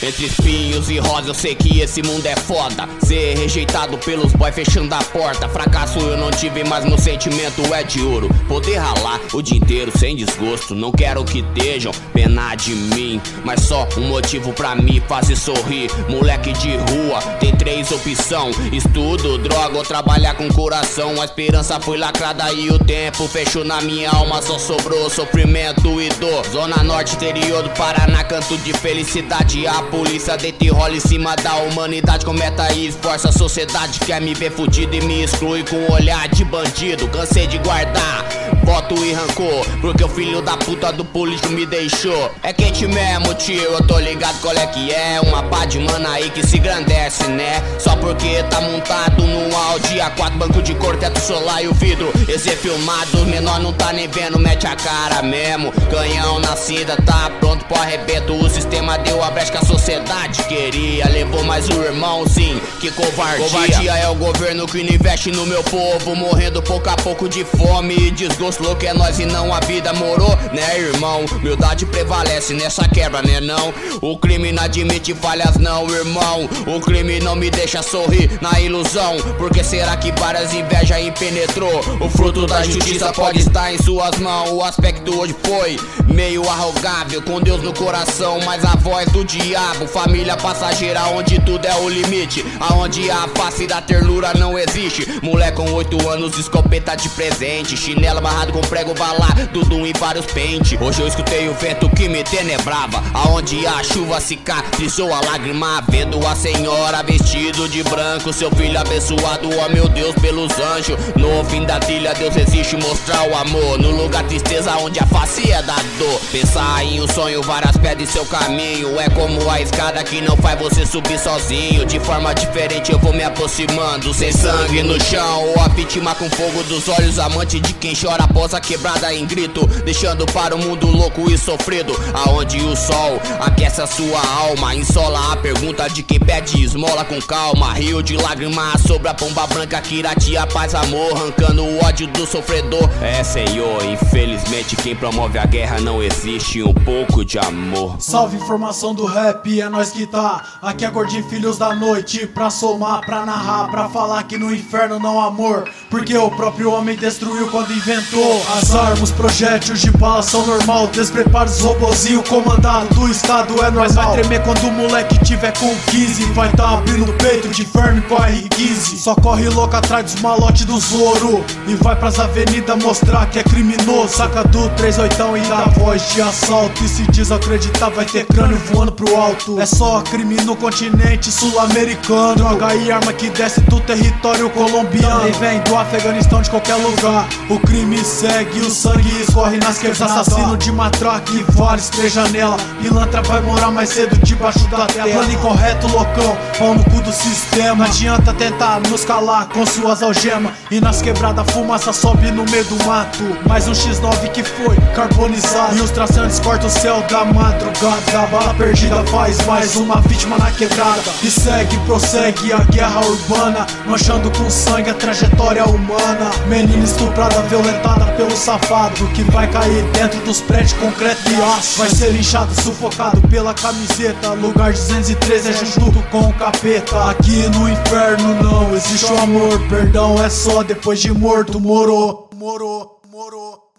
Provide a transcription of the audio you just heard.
Entre espinhos e rosa eu sei que esse mundo é foda. Ser rejeitado pelos boy fechando a porta. Fracasso eu não tive, mas meu sentimento é de ouro. Poder ralar o dia inteiro sem desgosto. Não quero que estejam pena de mim, mas só um motivo pra me fazer sorrir. Moleque de rua, tem 3 opções: estudo, droga ou trabalhar com coração. A esperança foi lacrada e o tempo fechou na minha alma. Só sobrou sofrimento e dor. Zona Norte, interior do Paraná, canto de felicidade. A polícia deita e rola em cima da humanidade. Com meta e esforça, a sociedade quer me ver fudido e me exclui com olhar de bandido. Cansei de guardar voto e rancor, porque o filho da puta do político me deixou. É quente mesmo, tio, eu tô ligado qual é que é. Uma pá de mana aí que se engrandece, né? Só porque tá montado num Audi A4, banco de cor, teto solar e o vidro esse é filmado, menor não tá nem vendo, mete a cara mesmo. Canhão na cinta, tá pronto pro arrebento. O sistema deu a brecha que a sociedade queria. Levou mais o irmão, sim, que covardia. Covardia é o governo que não investe no meu povo, morrendo pouco a pouco de fome e desgosto. Louco é nós e não a vida, morou, né, irmão? Humildade prevalece nessa quebra, né, não? O crime não admite falhas, não, irmão. O crime não me deixa sorrir na ilusão. Porque será que várias invejas impenetrou? O fruto da justiça pode estar em suas mãos. O aspecto hoje foi meio arrogável, com Deus no coração, mas a voz do diabo. Família passageira onde tudo é o limite, aonde a face da ternura não existe. Moleque com 8 anos, escopeta de presente, chinelo amarrado com prego balar, Dudum e vários pente. Hoje eu escutei o vento que me tenebrava, aonde a chuva cicatrizou a lágrima, vendo a senhora vestido de branco, seu filho abençoado, ó meu Deus, pelos anjos. No fim da trilha Deus existe, mostrar o amor, no lugar tristeza onde a face é da dor. Pensar em um sonho, várias pedras em seu caminho, é como a escada que não faz você subir sozinho. De forma diferente eu vou me aproximando, sem sangue no chão, ou a vítima com fogo dos olhos, amante de quem chora após a quebrada em grito, deixando para o mundo louco e sofrido, aonde o sol aquece a sua alma, insola a pergunta de quem pede esmola com calma. Rio de lágrimas sobre a pomba branca que iradia paz, amor, arrancando o ódio do sofredor. É, senhor, infelizmente quem promove a guerra não existe um pouco de amor. Salve informação do rap, é nós que tá aqui, é Gordinho Filhos da Noite, pra somar, pra narrar, pra falar que no inferno não há amor, porque o próprio homem destruiu quando inventou as armas, projéteis de bala são normal. Desprepara os robozinho comandado do estado, é nós. Vai tremer quando o moleque tiver com 15, vai tá abrindo o peito de verme com a R15. Só corre louco atrás dos malotes dos ouro e vai pras avenidas mostrar que é criminoso. Saca do 38 e dá voz de assalto, e se desacreditar vai ter crânio voando pro alto. É só crime no continente sul-americano, droga e arma que desce do território colombiano e vem do Afeganistão, de qualquer lugar. O crime segue, o sangue escorre nas quebras. Assassino de matraca e vários 3 janelas. Pilantra vai morar mais cedo debaixo da terra. Plano incorreto, loucão, pau no cu do sistema. Não adianta tentar nos calar com suas algemas, e nas quebradas fumaça sobe no meio do mato. Mais um X9 que foi carbonizado, e os traçantes cortam o céu da madrugada. A bala perdida faz mais uma vítima na quebrada, e segue, prossegue a guerra urbana, manchando com sangue a trajetória humana. Menina estuprada, violentada pelo safado, que vai cair dentro dos prédios concreto e aço. Vai ser inchado, sufocado pela camiseta. Lugar 213 é junto com o capeta. Aqui no inferno não existe o amor, perdão é só depois de morto. Morou, morou, morou.